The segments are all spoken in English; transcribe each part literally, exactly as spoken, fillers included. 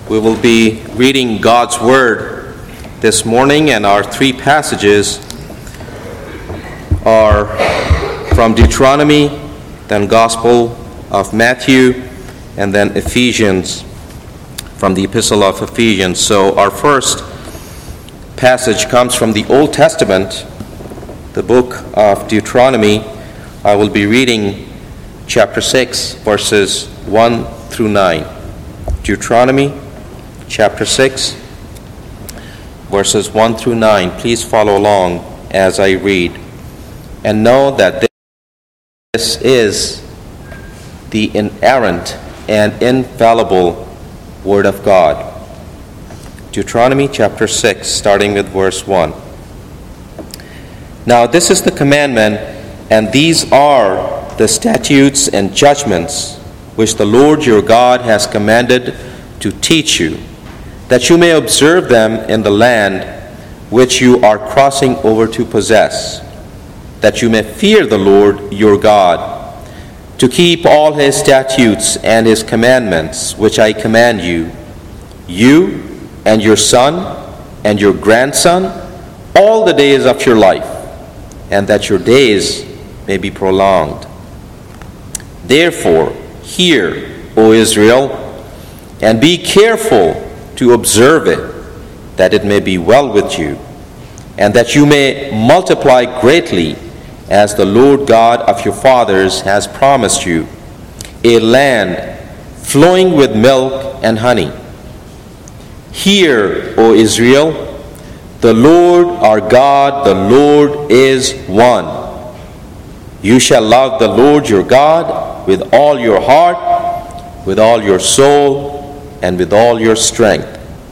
We will be reading God's Word this morning, and our three passages are from Deuteronomy, then Gospel of Matthew, and then Ephesians, from the Epistle of Ephesians. So our first passage comes from the Old Testament, the book of Deuteronomy. I will be reading chapter six, verses one through nine. Deuteronomy chapter six, verses one through nine. Please follow along as I read. And know that this is the inerrant and infallible Word of God. Deuteronomy chapter six, starting with verse one. Now this is the commandment, and these are the statutes and judgments which the Lord your God has commanded to teach you, that you may observe them in the land which you are crossing over to possess, that you may fear the Lord your God, to keep all his statutes and his commandments which I command you, you and your son and your grandson, all the days of your life, and that your days may be prolonged. Therefore, hear, O Israel, and be careful to observe it, that it may be well with you, and that you may multiply greatly, as the Lord God of your fathers has promised you, a land flowing with milk and honey. Hear, O Israel, the Lord our God, the Lord is one. You shall love the Lord your God with all your heart, with all your soul, and with all your strength.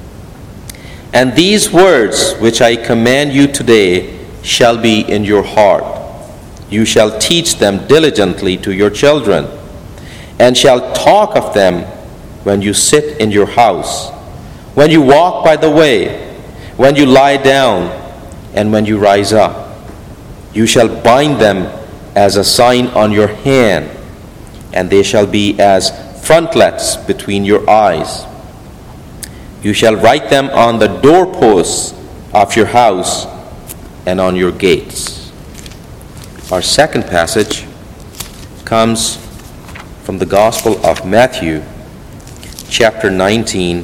And these words which I command you today shall be in your heart. You shall teach them diligently to your children, and shall talk of them when you sit in your house, when you walk by the way, when you lie down, and when you rise up. You shall bind them as a sign on your hand, and they shall be as frontlets between your eyes. You shall write them on the doorposts of your house and on your gates. Our second passage comes from the Gospel of Matthew, chapter nineteen,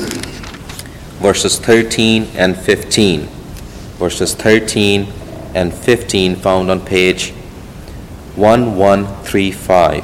verses thirteen and fifteen. Verses thirteen and fifteen found on page eleven thirty-five.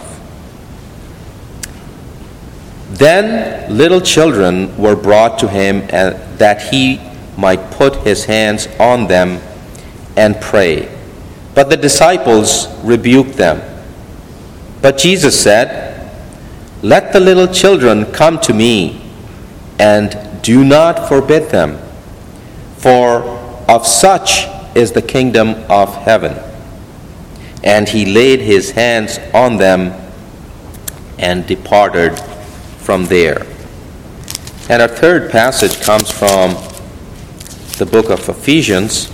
Then little children were brought to him, and that he might put his hands on them and pray. But the disciples rebuked them. But Jesus said, "Let the little children come to me, and do not forbid them, for of such is the kingdom of heaven." And he laid his hands on them and departed from there. And our third passage comes from the book of Ephesians,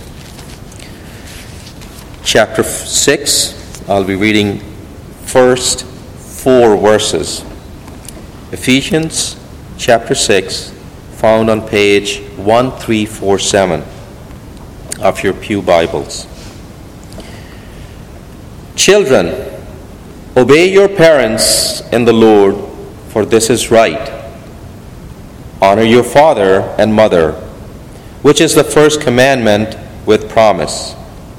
chapter six. I'll be reading first four verses. Ephesians chapter six, found on page thirteen forty-seven of your Pew Bibles. Children, obey your parents in the Lord, for this is right. Honor your father and mother, which is the first commandment with promise,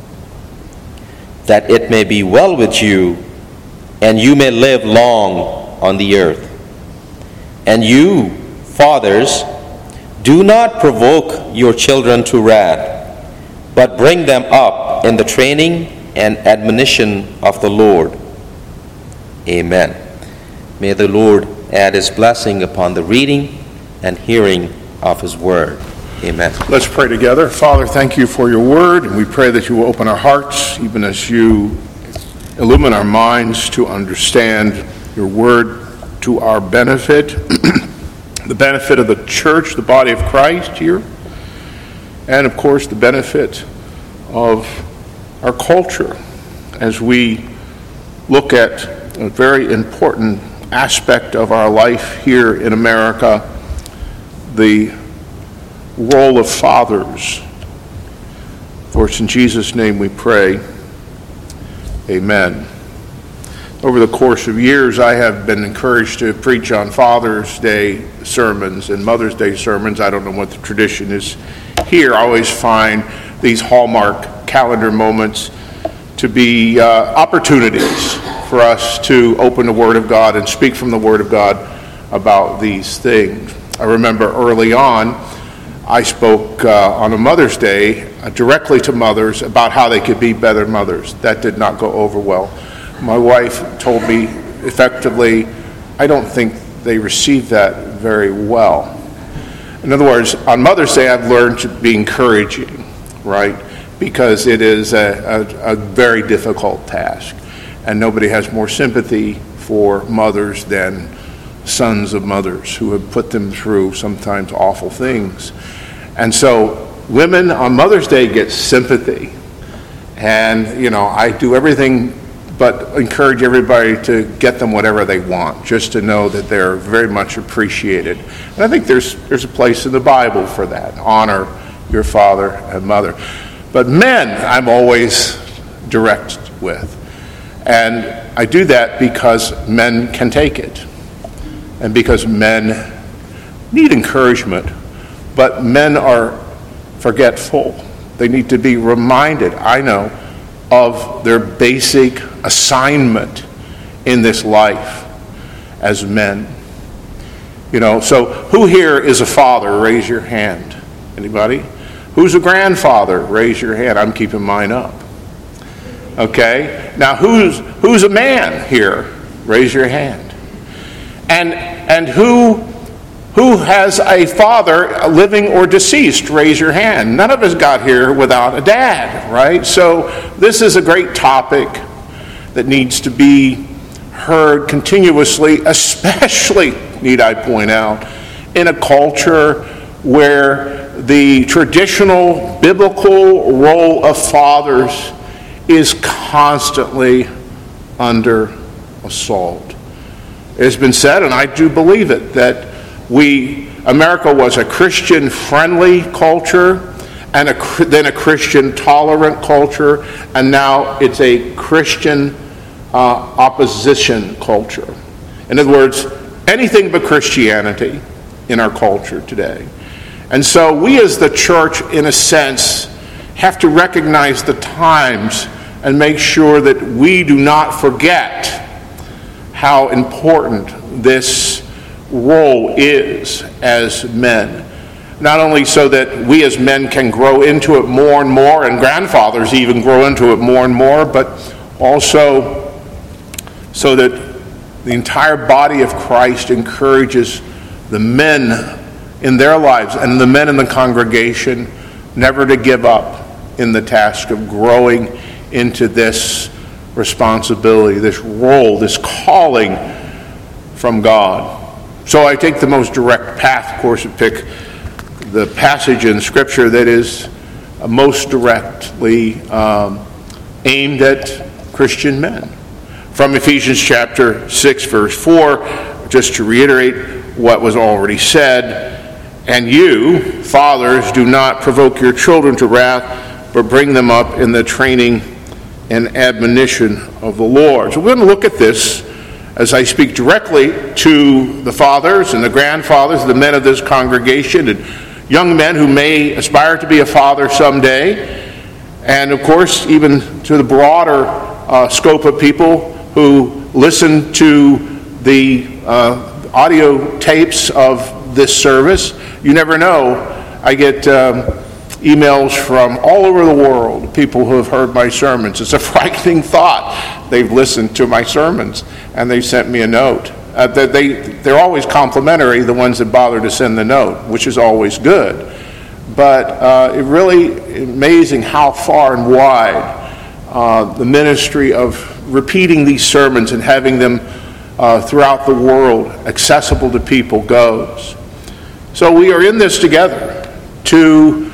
that it may be well with you, and you may live long on the earth. And you, fathers, do not provoke your children to wrath, but bring them up in the training and admonition of the Lord. Amen. May the Lord add his blessing upon the reading and hearing of his word. Amen. Let's pray together. Father, thank you for your word, and we pray that you will open our hearts, even as you illumine our minds to understand your word to our benefit, the benefit of the church, the body of Christ here, and of course the benefit of our culture as we look at a very important aspect of our life here in America, the role of fathers. For it's in Jesus' name we pray. Amen. Over the course of years, I have been encouraged to preach on Father's Day sermons and Mother's Day sermons. I don't know what the tradition is here. I always find these hallmark calendar moments to be uh, opportunities for us to open the Word of God and speak from the Word of God about these things. I remember early on, I spoke uh, on a Mother's Day uh, directly to mothers about how they could be better mothers. That did not go over well. My wife told me effectively, I don't think they received that very well. In other words, on Mother's Day, I've learned to be encouraging, right? Because it is a, a, a very difficult task. And nobody has more sympathy for mothers than sons of mothers who have put them through sometimes awful things. And so women on Mother's Day get sympathy. And, you know, I do everything but encourage everybody to get them whatever they want, just to know that they're very much appreciated. And I think there's there's a place in the Bible for that. Honor your father and mother. But men, I'm always direct with. And I do that because men can take it. And because men need encouragement. But men are forgetful. They need to be reminded, I know, of their basic assignment in this life as men. You know, so who here is a father? Raise your hand. Anybody? Who's a grandfather? Raise your hand. I'm keeping mine up. Okay? Now who's who's a man here? Raise your hand. And and who who has a father, living or deceased? Raise your hand. None of us got here without a dad, right? So this is a great topic that needs to be heard continuously, especially, need I point out, in a culture where the traditional biblical role of fathers is constantly under assault. It has been said, and I do believe it, that we, America was a Christian-friendly culture, and a, then a Christian-tolerant culture, and now it's a Christian uh, opposition culture. In other words, anything but Christianity in our culture today. And so we as the church, in a sense, have to recognize the times and make sure that we do not forget how important this role is as men. Not only so that we as men can grow into it more and more, and grandfathers even grow into it more and more, but also so that the entire body of Christ encourages the men in their lives and the men in the congregation never to give up in the task of growing into this responsibility, this role, this calling from God. So I take the most direct path, of course, and pick the passage in Scripture that is most directly um, aimed at Christian men. From Ephesians chapter six, verse four, just to reiterate what was already said, and you, fathers, do not provoke your children to wrath, but bring them up in the training and admonition of the Lord. So we're going to look at this as I speak directly to the fathers and the grandfathers, the men of this congregation, and young men who may aspire to be a father someday, and of course even to the broader uh, scope of people who listen to the uh, audio tapes of this service. You never know. I get um, emails from all over the world, people who have heard my sermons. It's a frightening thought. They've listened to my sermons, and they sent me a note. Uh, they, they're always complimentary, the ones that bother to send the note, which is always good. But uh, it really amazing how far and wide uh, the ministry of repeating these sermons and having them uh, throughout the world accessible to people goes. So we are in this together to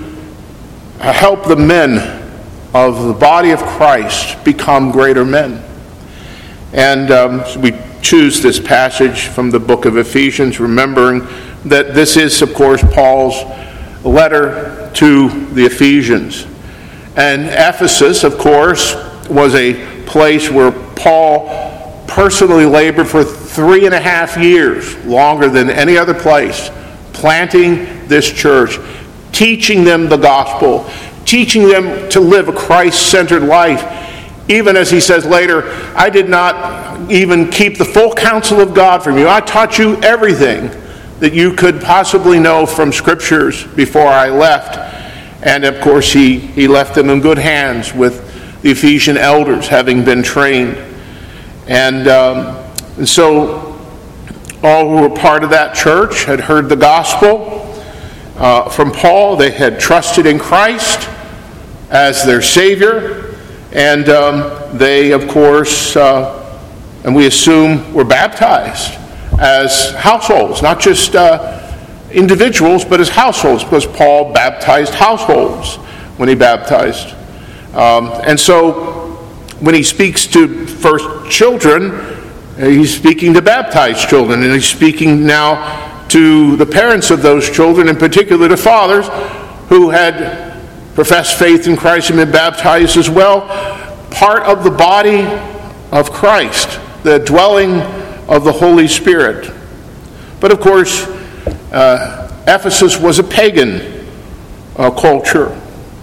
help the men of the body of Christ become greater men. And um, so we choose this passage from the book of Ephesians, remembering that this is, of course, Paul's letter to the Ephesians. And Ephesus, of course, was a place where Paul personally labored for three and a half years, longer than any other place, planting this church, teaching them the gospel, teaching them to live a Christ-centered life. Even as he says later, I did not even keep the full counsel of God from you. I taught you everything that you could possibly know from scriptures before I left. And of course, he, he left them in good hands with the Ephesian elders, having been trained. And, um, and so all who were part of that church had heard the gospel uh, from Paul. They had trusted in Christ as their Savior. And um, they, of course, uh, and we assume, were baptized as households, not just uh, individuals, but as households, because Paul baptized households when he baptized. Um, and so when he speaks to first children, he's speaking to baptized children, and he's speaking now to the parents of those children, in particular to fathers who had professed faith in Christ and been baptized as well, part of the body of Christ, the dwelling of the Holy Spirit. But of course, uh, Ephesus was a pagan uh, culture.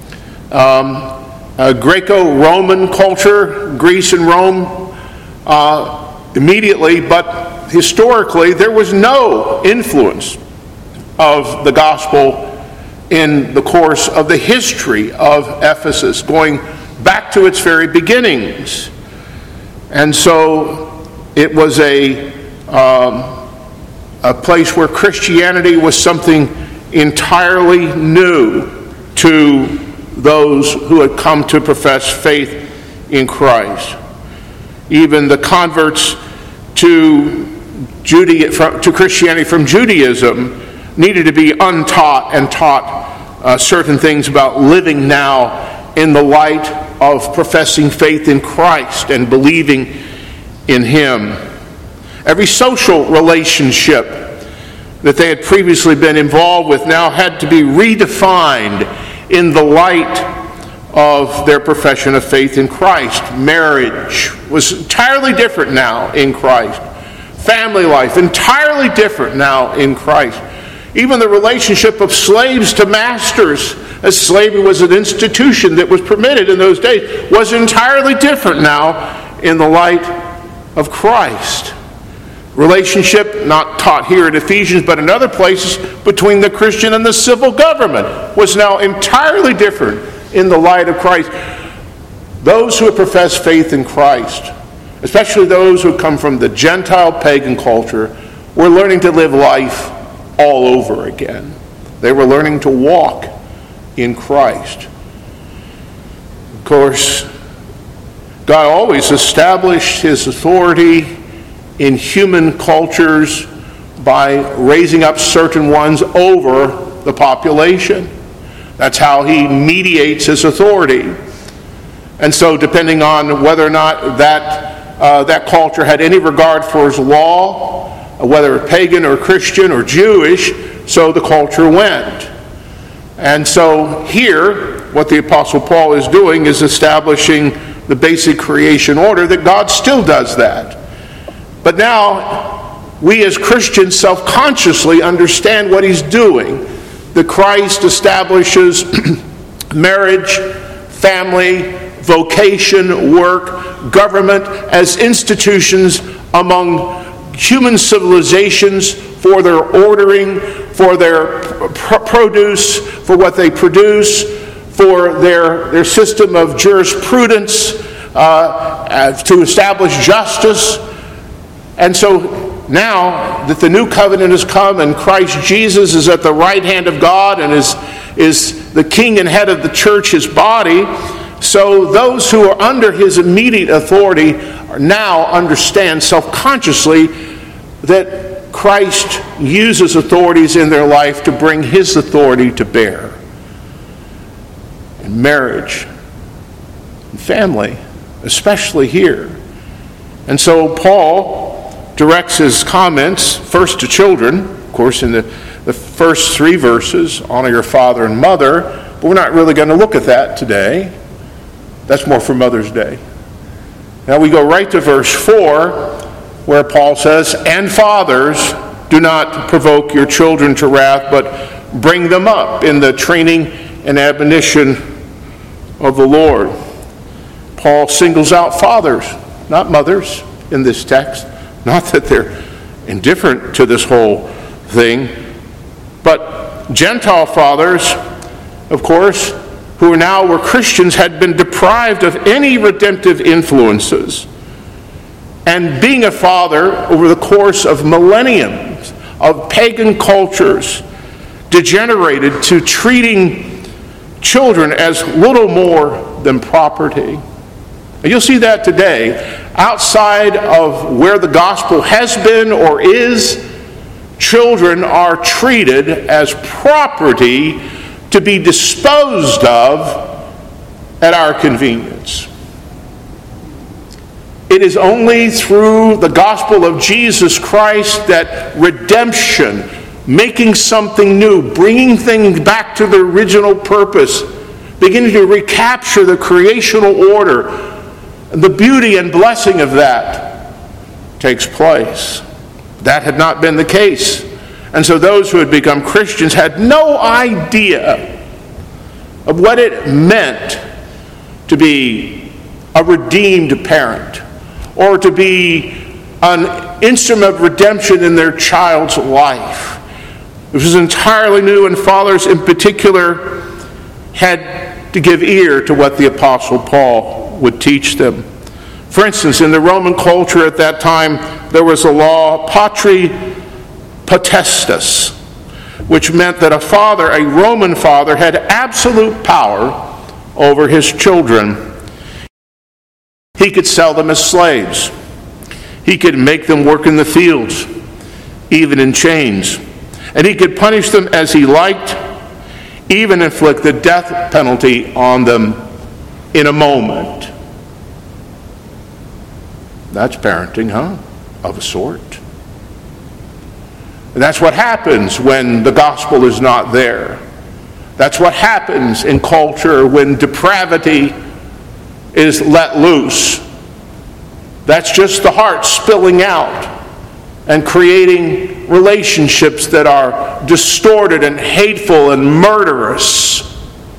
Um, a Greco-Roman culture, Greece and Rome uh, immediately, but historically there was no influence of the gospel in the course of the history of Ephesus, going back to its very beginnings. And so it was a, um, a place where Christianity was something entirely new to those who had come to profess faith in Christ. Even the converts to, Judea, to Christianity from Judaism needed to be untaught and taught uh, certain things about living now in the light of professing faith in Christ and believing in Him. Every social relationship that they had previously been involved with now had to be redefined in the light of their profession of faith in Christ. Marriage was entirely different now in Christ. Family life, entirely different now in Christ. Even the relationship of slaves to masters, as slavery was an institution that was permitted in those days, was entirely different now in the light of Christ. Relationship, not taught here in Ephesians, but in other places, between the Christian and the civil government was now entirely different in the light of Christ. Those who have professed faith in Christ, especially those who come from the Gentile pagan culture, were learning to live life all over again. They were learning to walk in Christ. Of course, God always established His authority in human cultures by raising up certain ones over the population. That's how He mediates His authority. And so depending on whether or not that, uh, that culture had any regard for His law, whether pagan or Christian or Jewish, so the culture went. And so here, what the Apostle Paul is doing is establishing the basic creation order that God still does that. But now, we as Christians self-consciously understand what He's doing. That Christ establishes marriage, family, vocation, work, government as institutions among human civilizations for their ordering, for their pr- produce, for what they produce, for their, their system of jurisprudence, uh, to establish justice. And so now that the new covenant has come and Christ Jesus is at the right hand of God and is, is the king and head of the church, His body, so those who are under His immediate authority now understand self-consciously that Christ uses authorities in their life to bring His authority to bear. In marriage, in family, especially here. And so Paul directs his comments first to children, of course, in the, the first three verses, honor your father and mother, but we're not really going to look at that today. That's more for Mother's Day. Now we go right to verse four, where Paul says, and fathers, do not provoke your children to wrath, but bring them up in the training and admonition of the Lord. Paul singles out fathers, not mothers, in this text. Not that they're indifferent to this whole thing, but Gentile fathers, of course, who now were Christians, had been deprived of any redemptive influences. And being a father over the course of millenniums of pagan cultures degenerated to treating children as little more than property. And you'll see that today. Outside of where the gospel has been or is, children are treated as property to be disposed of at our convenience. It is only through the gospel of Jesus Christ that redemption, making something new, bringing things back to the original purpose, beginning to recapture the creational order, and the beauty and blessing of that takes place. That had not been the case. And so those who had become Christians had no idea of what it meant to be a redeemed parent or to be an instrument of redemption in their child's life. This was entirely new, and fathers in particular had to give ear to what the Apostle Paul would teach them. For instance, in the Roman culture at that time, there was a law, patri potestas, which meant that a father, a Roman father, had absolute power over his children. He could sell them as slaves. He could make them work in the fields, even in chains. And he could punish them as he liked, even inflict the death penalty on them in a moment. That's parenting, huh? Of a sort. And that's what happens when the gospel is not there. That's what happens in culture when depravity is let loose. That's just the heart spilling out and creating relationships that are distorted and hateful and murderous.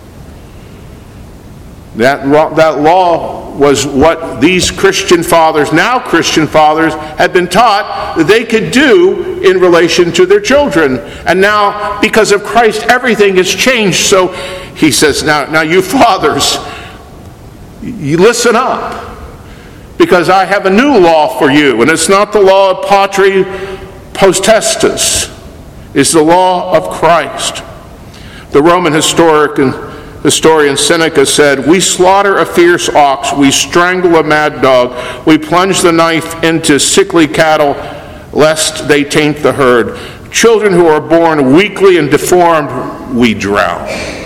That, that law was what these Christian fathers, now Christian fathers, had been taught that they could do in relation to their children. And now, because of Christ, everything has changed. So he says, now, now you fathers, you listen up, because I have a new law for you. And it's not the law of patri potestas. It's the law of Christ. The Roman historic and Historian Seneca said, we slaughter a fierce ox, we strangle a mad dog, we plunge the knife into sickly cattle, lest they taint the herd. Children who are born weakly and deformed, we drown.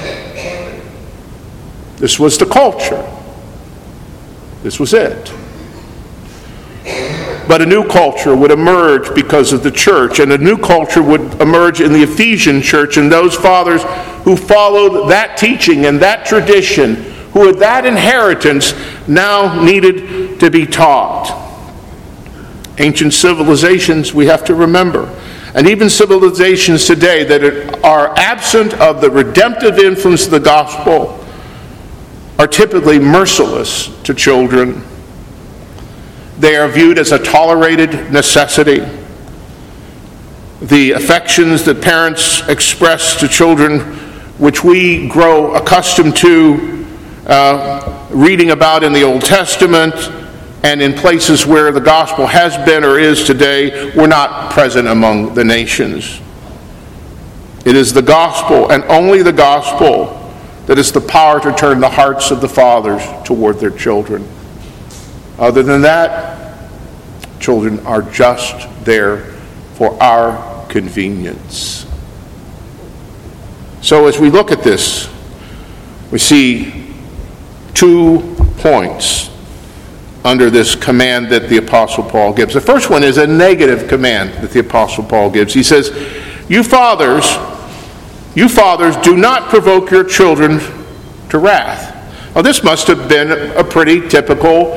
This was the culture. This was it. But a new culture would emerge because of the church, and a new culture would emerge in the Ephesian church, and those fathers who followed that teaching and that tradition, who had that inheritance, now needed to be taught. Ancient civilizations, we have to remember, and even civilizations today that are absent of the redemptive influence of the gospel, are typically merciless to children. They are viewed as a tolerated necessity. The affections that parents express to children, which we grow accustomed to uh, reading about in the Old Testament and in places where the gospel has been or is today, were not present among the nations. It is the gospel, and only the gospel, that is the power to turn the hearts of the fathers toward their children. Other than that, children are just there for our convenience. So as we look at this, we see two points under this command that the Apostle Paul gives. The first one is a negative command that the Apostle Paul gives. He says, You fathers, you fathers, do not provoke your children to wrath. Now, this must have been a pretty typical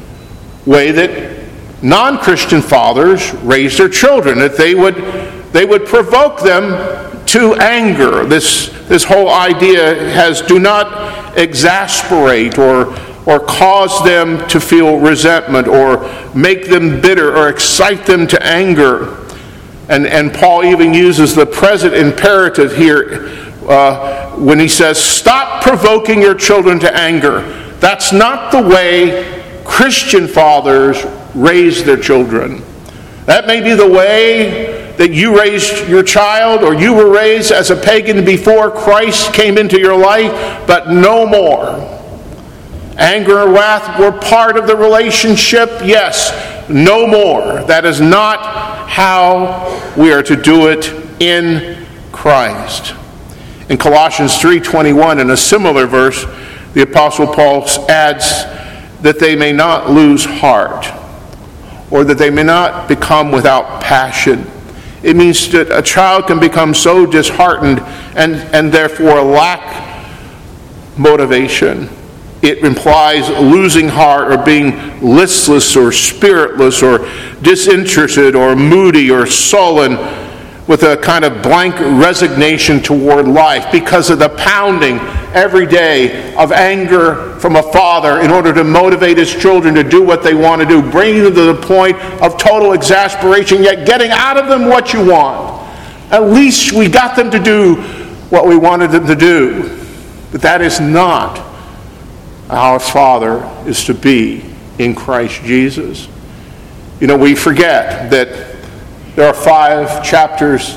way that non-Christian fathers raised their children, that they would they would provoke them to anger. This this whole idea has do not exasperate or or cause them to feel resentment or make them bitter or excite them to anger. And, and Paul even uses the present imperative here uh, when he says, stop provoking your children to anger. That's not the way Christian fathers raise their children. That may be the way that you raised your child, or you were raised as a pagan before Christ came into your life, but no more. Anger and wrath were part of the relationship, yes, no more. That is not how we are to do it in Christ. In Colossians three twenty-one, in a similar verse, the Apostle Paul adds that they may not lose heart, or that they may not become without passion. It means that a child can become so disheartened and, and therefore lack motivation. It implies losing heart or being listless or spiritless or disinterested or moody or sullen, with a kind of blank resignation toward life because of the pounding every day of anger from a father in order to motivate his children to do what they want to do, bringing them to the point of total exasperation, yet getting out of them what you want. At least we got them to do what we wanted them to do. But that is not how a father is to be in Christ Jesus. You know, we forget that there are five chapters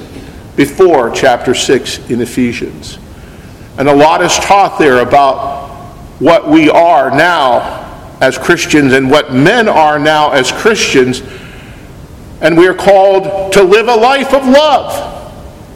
before chapter six in Ephesians. And a lot is taught there about what we are now as Christians and what men are now as Christians. And we are called to live a life of love.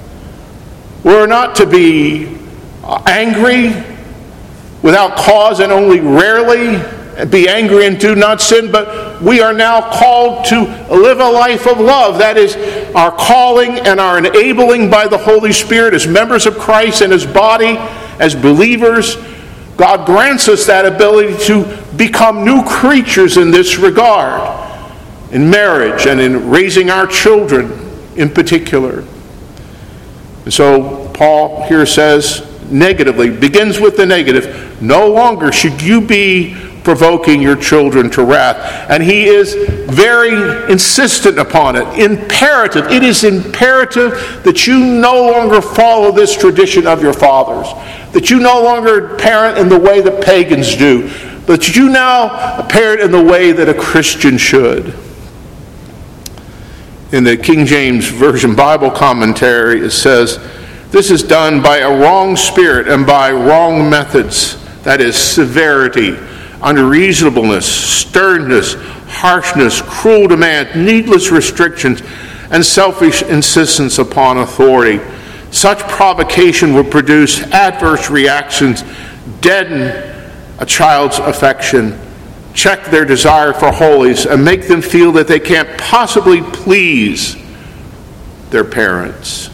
We're not to be angry without cause and only rarely be angry and do not sin, but we are now called to live a life of love. That is our calling and our enabling by the Holy Spirit as members of Christ and His body, as believers. God grants us that ability to become new creatures in this regard, in marriage and in raising our children in particular. And so Paul here says, negatively, begins with the negative, no longer should you be provoking your children to wrath. And he is very insistent upon it. Imperative. It is imperative that you no longer follow this tradition of your fathers. That you no longer parent in the way that pagans do. But that you now parent in the way that a Christian should. In the King James Version Bible commentary, it says, this is done by a wrong spirit and by wrong methods. That is severity, unreasonableness, sternness, harshness, cruel demand, needless restrictions, and selfish insistence upon authority. Such provocation will produce adverse reactions, deaden a child's affection, check their desire for holiness, and make them feel that they can't possibly please their parents.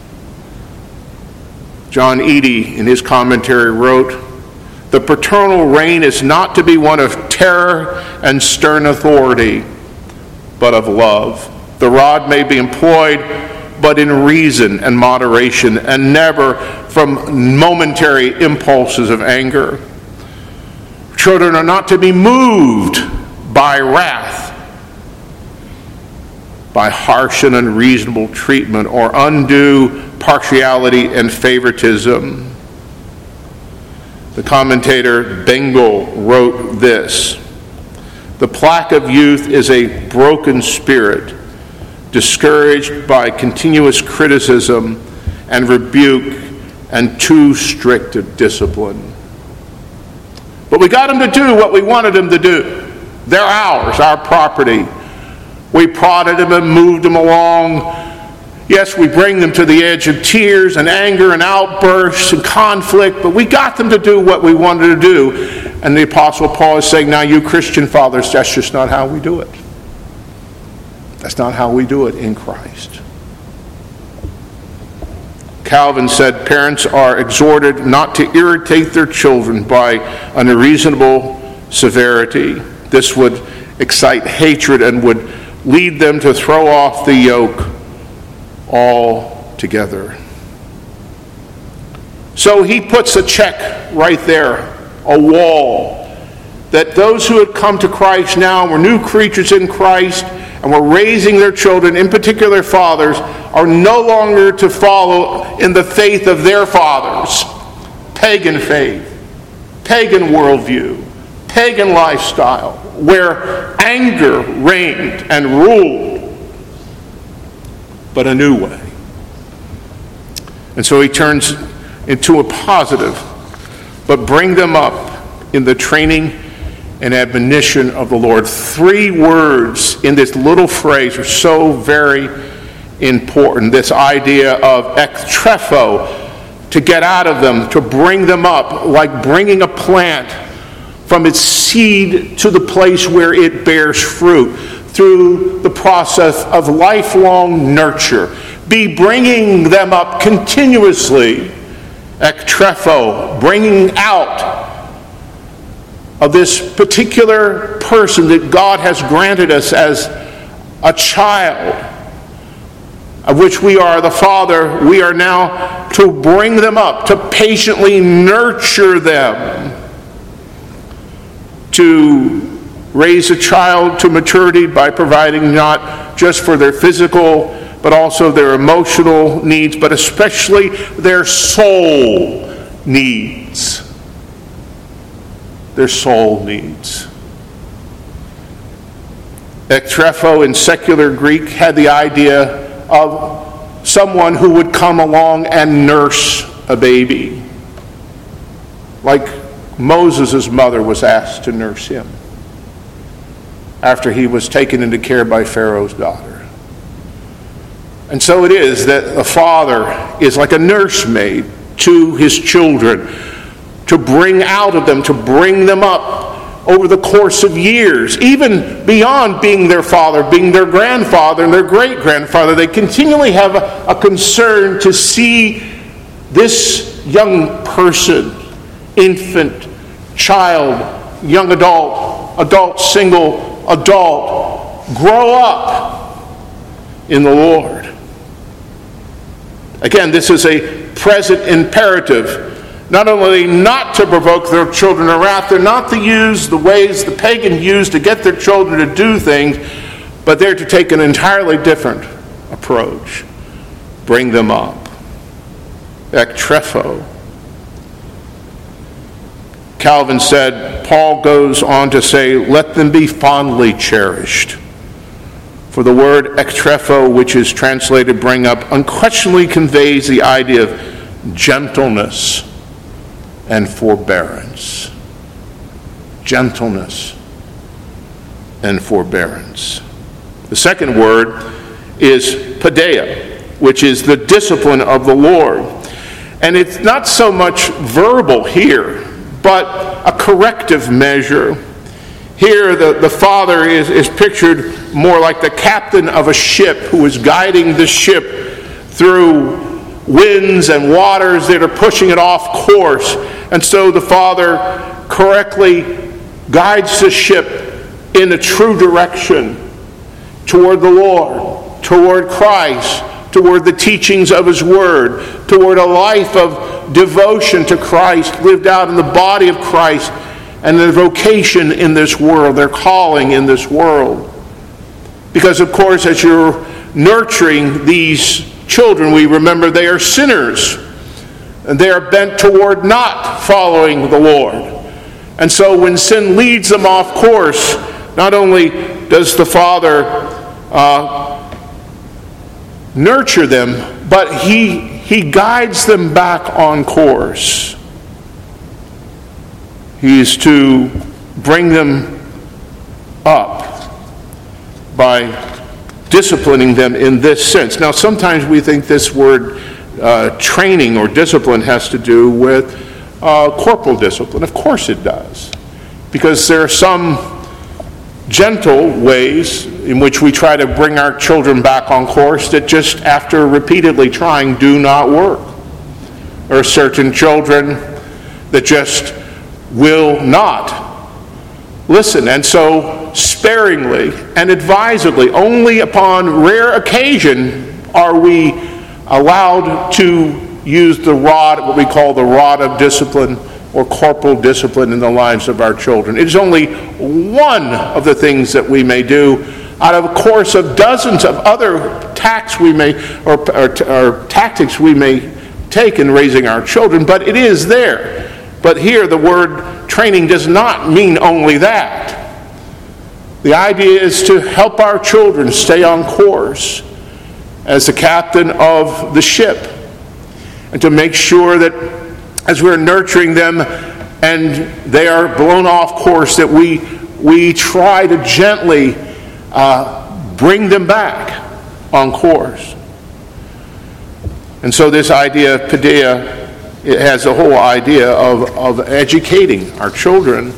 John Eadie, in his commentary, wrote, the paternal reign is not to be one of terror and stern authority, but of love. The rod may be employed, but in reason and moderation, and never from momentary impulses of anger. Children are not to be moved by wrath, by harsh and unreasonable treatment, or undue partiality and favoritism. The commentator Bengel wrote this: the plague of youth is a broken spirit, discouraged by continuous criticism and rebuke and too strict a discipline. But we got them to do what we wanted them to do. They're ours, our property. We prodded them and moved them along. Yes, we bring them to the edge of tears and anger and outbursts and conflict, but we got them to do what we wanted to do. And the Apostle Paul is saying, now you Christian fathers, that's just not how we do it. That's not how we do it in Christ. Calvin said, parents are exhorted not to irritate their children by unreasonable severity. This would excite hatred and would lead them to throw off the yoke altogether. So he puts a check right there, a wall, that those who had come to Christ now were new creatures in Christ and were raising their children, in particular fathers, are no longer to follow in the faith of their fathers, pagan faith, pagan worldview, pagan lifestyle, where anger reigned and ruled, but a new way. And so he turns into a positive, but bring them up in the training and admonition of the Lord. Three words in this little phrase are so very important. This idea of ektrepho, to get out of them, to bring them up, like bringing a plant from its seed to the place where it bears fruit, through the process of lifelong nurture. Be bringing them up continuously, ektrepho, bringing out of this particular person that God has granted us as a child, of which we are the father. We are now to bring them up, to patiently nurture them, to raise a child to maturity by providing not just for their physical, but also their emotional needs, but especially their soul needs. Their soul needs. Ektrepho in secular Greek had the idea of someone who would come along and nurse a baby, like Moses' mother was asked to nurse him after he was taken into care by Pharaoh's daughter. And so it is that a father is like a nursemaid to his children, to bring out of them, to bring them up over the course of years, even beyond being their father, being their grandfather and their great-grandfather. They continually have a, a concern to see this young person, infant, child, young adult, adult single, adult, grow up in the Lord. Again, this is a present imperative. Not only not to provoke their children to wrath, they're not to use the ways the pagan used to get their children to do things, but they're to take an entirely different approach. Bring them up. Ektrepho. Calvin said, Paul goes on to say, let them be fondly cherished. For the word ektrepho, which is translated bring up, unquestionably conveys the idea of gentleness and forbearance. Gentleness and forbearance. The second word is paideia, which is the discipline of the Lord. And it's not so much verbal here, but a corrective measure. Here the, the father is, is pictured more like the captain of a ship who is guiding the ship through winds and waters that are pushing it off course. And so the father correctly guides the ship in a true direction toward the Lord, toward Christ, toward the teachings of his word, toward a life of devotion to Christ lived out in the body of Christ and their vocation in this world, their calling in this world. Because, of course, as you're nurturing these children, we remember they are sinners, and they are bent toward not following the Lord. And so when sin leads them off course, not only does the Father uh, nurture them, but he, he guides them back on course. He is to bring them up by disciplining them in this sense. Now, sometimes we think this word uh, training or discipline has to do with uh, corporal discipline. Of course it does, because there are some gentle ways in which we try to bring our children back on course that just after repeatedly trying do not work. There are certain children that just will not listen. And so sparingly and advisedly, only upon rare occasion are we allowed to use the rod, what we call the rod of discipline or corporal discipline in the lives of our children. It is only one of the things that we may do out of a course of dozens of other tactics we may, or, or, or tactics we may take in raising our children, but it is there. But here the word training does not mean only that. The idea is to help our children stay on course as the captain of the ship, and to make sure that as we're nurturing them and they are blown off course, that we we try to gently uh, bring them back on course. And so this idea of paideia, it has a whole idea of, of educating our children.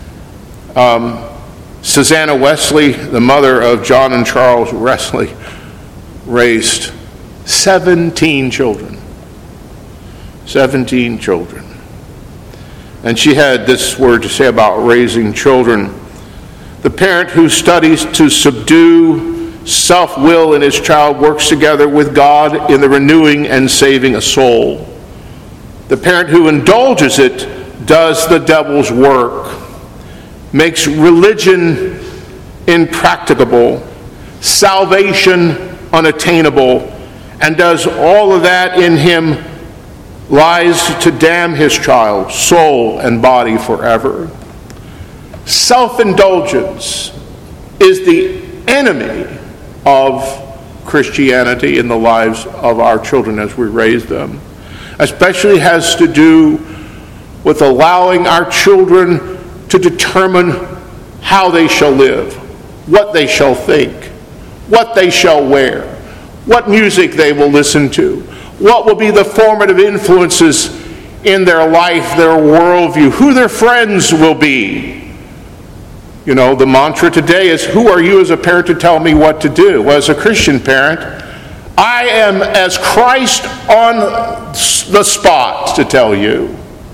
Um, Susanna Wesley, the mother of John and Charles Wesley, raised seventeen children. seventeen children. And she had this word to say about raising children. The parent who studies to subdue self-will in his child works together with God in the renewing and saving a soul. The parent who indulges it does the devil's work, makes religion impracticable, salvation unattainable, and does all of that in him lies to damn his child, soul and body forever. Self-indulgence is the enemy of Christianity in the lives of our children as we raise them. Especially has to do with allowing our children to determine how they shall live, what they shall think, what they shall wear, what music they will listen to, what will be the formative influences in their life, their worldview, who their friends will be. You know, the mantra today is, who are you as a parent to tell me what to do? Well, as a Christian parent, I am as Christ on the spot to tell you.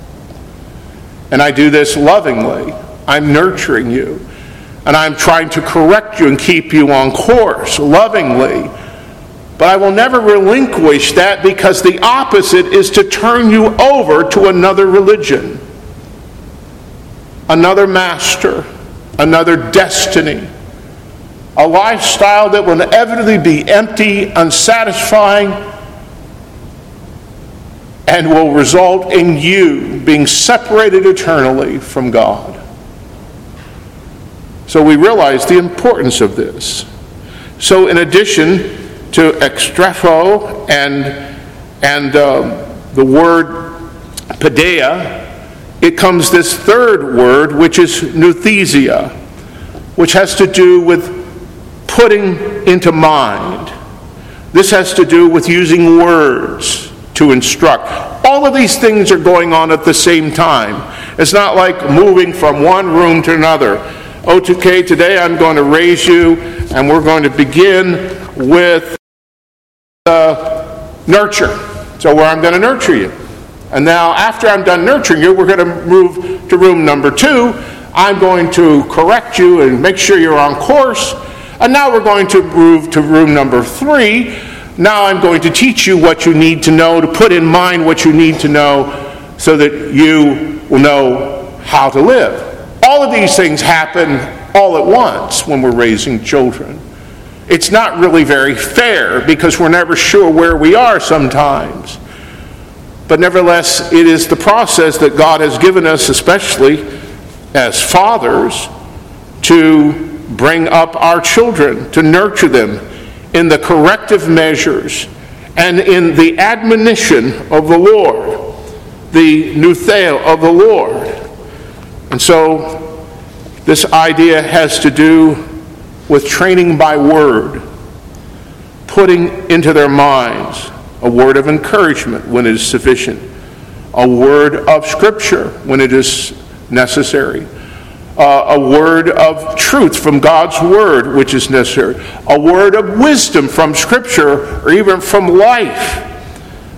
And I do this lovingly. I'm nurturing you. And I'm trying to correct you and keep you on course, lovingly. But I will never relinquish that, because the opposite is to turn you over to another religion, another master, another destiny, a lifestyle that will inevitably be empty, unsatisfying, and will result in you being separated eternally from God. So we realize the importance of this. So in addition to extrapho and and um, the word paideia, it comes this third word, which is nouthesia, which has to do with putting into mind. This has to do with using words to instruct. All of these things are going on at the same time. It's not like moving from one room to another. Okay, today I'm going to raise you, and we're going to begin with uh, nurture. So where I'm going to nurture you. And now after I'm done nurturing you, we're going to move to room number two. I'm going to correct you and make sure you're on course. And now we're going to move to room number three. Now I'm going to teach you what you need to know, to put in mind what you need to know, so that you will know how to live. All of these things happen all at once when we're raising children. It's not really very fair, because we're never sure where we are sometimes. But nevertheless, it is the process that God has given us, especially as fathers, to bring up our children, to nurture them in the corrective measures and in the admonition of the Lord, the noutheia of the Lord. And so this idea has to do with training by word, putting into their minds a word of encouragement when it is sufficient, a word of Scripture when it is necessary, uh, a word of truth from God's Word which is necessary, a word of wisdom from Scripture or even from life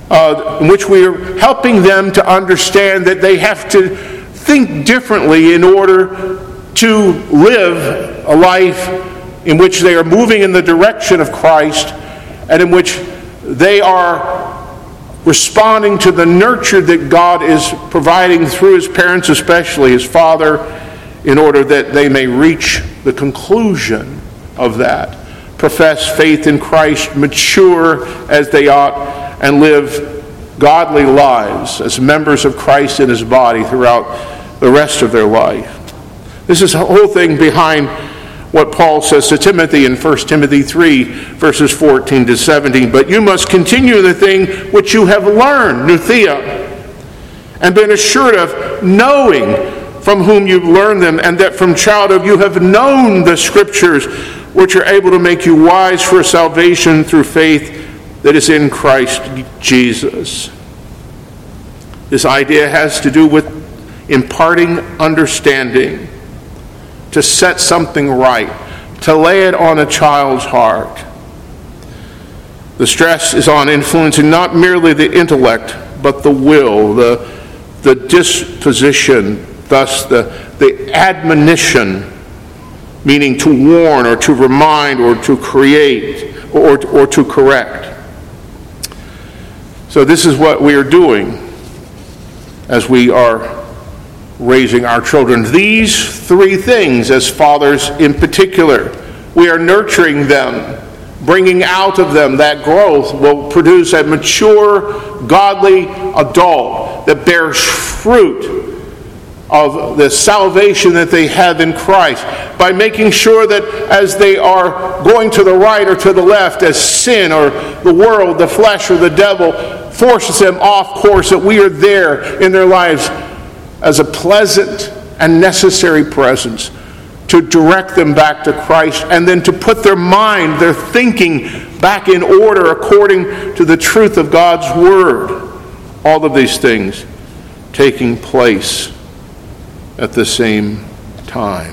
uh, in which we are helping them to understand that they have to think differently in order to live a life in which they are moving in the direction of Christ and in which they are responding to the nurture that God is providing through his parents, especially his father, in order that they may reach the conclusion of that. Profess faith in Christ, mature as they ought, and live godly lives as members of Christ in his body throughout the rest of their life. This is the whole thing behind what Paul says to Timothy in First Timothy three, verses fourteen to seventeen. But you must continue the thing which you have learned, Nuthea, and been assured of, knowing from whom you've learned them, and that from childhood you have known the Scriptures, which are able to make you wise for salvation through faith that is in Christ Jesus. This idea has to do with imparting understanding, to set something right, to lay it on a child's heart. The stress is on influencing not merely the intellect, but the will, the, the disposition, thus the, the admonition, meaning to warn or to remind or to create or, or to correct. So this is what we are doing as we are raising our children. These three things, as fathers in particular, we are nurturing them, bringing out of them that growth will produce a mature, godly adult that bears fruit of the salvation that they have in Christ, by making sure that as they are going to the right or to the left, as sin or the world, the flesh or the devil forces them off course, that we are there in their lives as a pleasant and necessary presence to direct them back to Christ, and then to put their mind, their thinking back in order according to the truth of God's Word. All of these things taking place at the same time.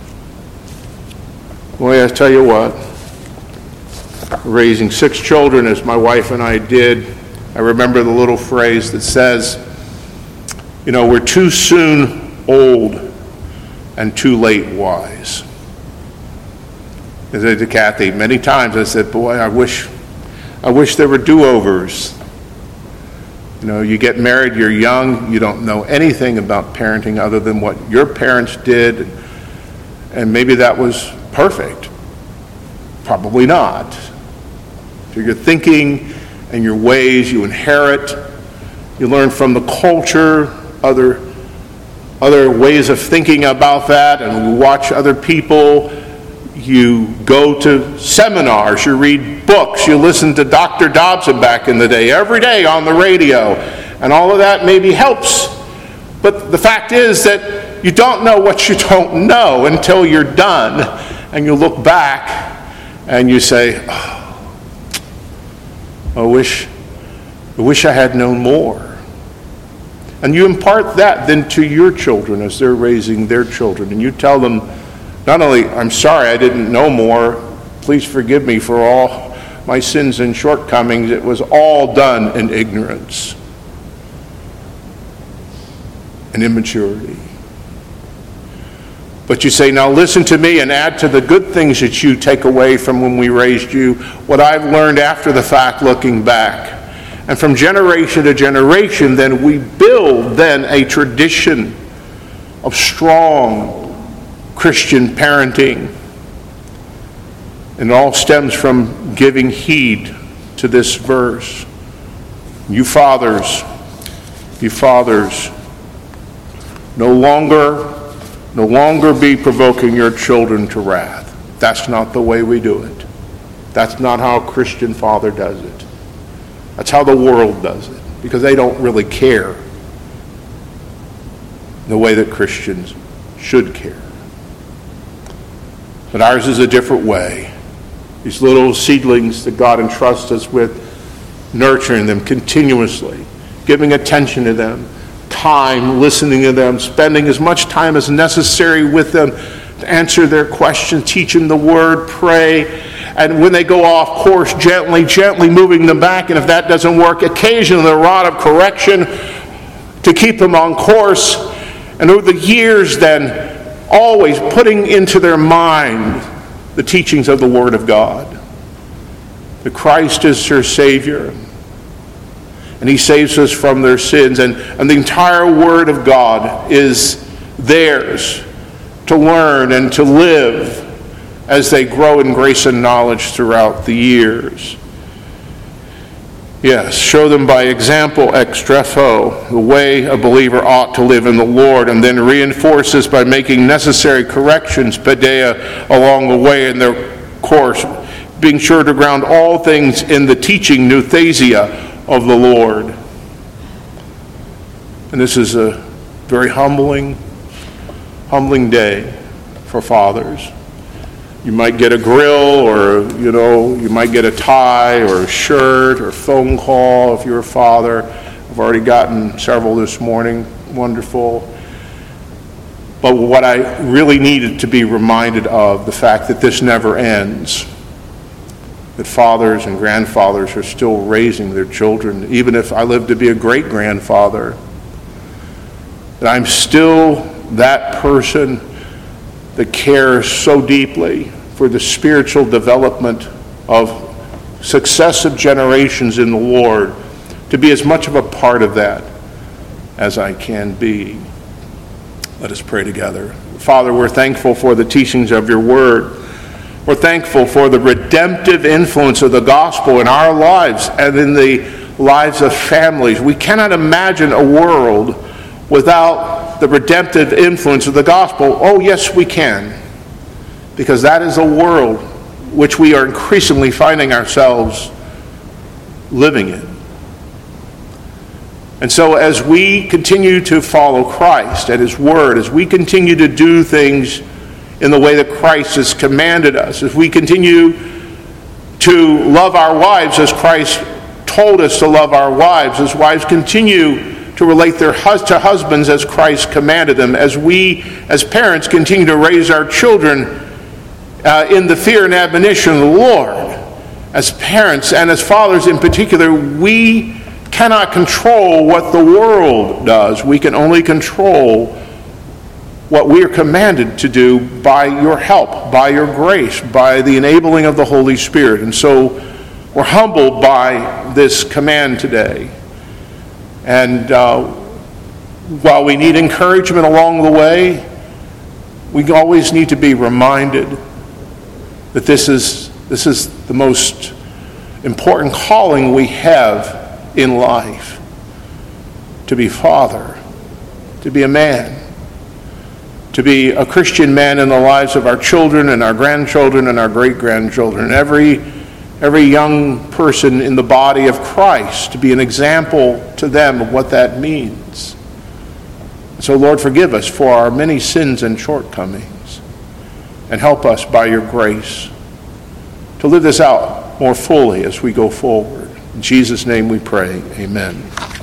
Boy, I tell you what, raising six children as my wife and I did, I remember the little phrase that says, you know, we're too soon old and too late wise. I said to Kathy many times, I said, boy, I wish, I wish there were do-overs. You know, you get married, you're young, you don't know anything about parenting other than what your parents did, and maybe that was perfect. Probably not. So your thinking and your ways you inherit, you learn from the culture, other other ways of thinking about that, and you watch other people. You go to seminars, you read books, you listen to Doctor Dobson back in the day, every day on the radio, and all of that maybe helps. But the fact is that you don't know what you don't know until you're done, and you look back and you say, oh, I wish, I wish I had known more. And you impart that then to your children as they're raising their children, and you tell them, not only, I'm sorry I didn't know more, please forgive me for all my sins and shortcomings, it was all done in ignorance and immaturity. But you say, now listen to me and add to the good things that you take away from when we raised you, what I've learned after the fact looking back. And from generation to generation, then we build then a tradition of strong Christian parenting. And it all stems from giving heed to this verse. You fathers, you fathers, no longer, no longer be provoking your children to wrath. That's not the way we do it. That's not how a Christian father does it. That's how the world does it, because they don't really care the way that Christians should care. But ours is a different way. These little seedlings that God entrusts us with, nurturing them continuously, giving attention to them, time listening to them, spending as much time as necessary with them to answer their questions, teach them the Word, pray, and when they go off course, gently, gently moving them back. And if that doesn't work, occasionally the rod of correction to keep them on course. And over the years then, always putting into their mind the teachings of the Word of God. That Christ is their Savior, and He saves us from their sins. And, and the entire Word of God is theirs to learn and to live as they grow in grace and knowledge throughout the years. Yes, show them by example ex strepho the way a believer ought to live in the Lord, and then reinforce this by making necessary corrections, paideia, along the way in their course, being sure to ground all things in the teaching, nouthesia, of the Lord. And this is a very humbling, humbling day for fathers. You might get a grill, or, you know, you might get a tie or a shirt or a phone call if you're a father. I've already gotten several this morning. Wonderful. But what I really needed to be reminded of, the fact that this never ends. That fathers and grandfathers are still raising their children, even if I live to be a great-grandfather. That I'm still that person that cares so deeply for the spiritual development of successive generations in the Lord, to be as much of a part of that as I can be. Let us pray together. Father, we're thankful for the teachings of your word. We're thankful for the redemptive influence of the gospel in our lives and in the lives of families. We cannot imagine a world without the redemptive influence of the gospel. Oh, yes, we can. Because that is a world which we are increasingly finding ourselves living in. And so as we continue to follow Christ and His Word, as we continue to do things in the way that Christ has commanded us, as we continue to love our wives as Christ told us to love our wives, as wives continue to relate their hus- to husbands as Christ commanded them, as we as parents continue to raise our children uh, in the fear and admonition of the Lord, as parents and as fathers in particular, we cannot control what the world does. We can only control what we are commanded to do by your help, by your grace, by the enabling of the Holy Spirit. And so we're humbled by this command today. And uh, while we need encouragement along the way, we always need to be reminded that this is, this is the most important calling we have in life. To be father, to be a man, to be a Christian man in the lives of our children and our grandchildren and our great-grandchildren, every, every young person in the body of Christ, to be an example to them of what that means. So, Lord, forgive us for our many sins and shortcomings, and help us by your grace to live this out more fully as we go forward. In Jesus' name we pray, amen.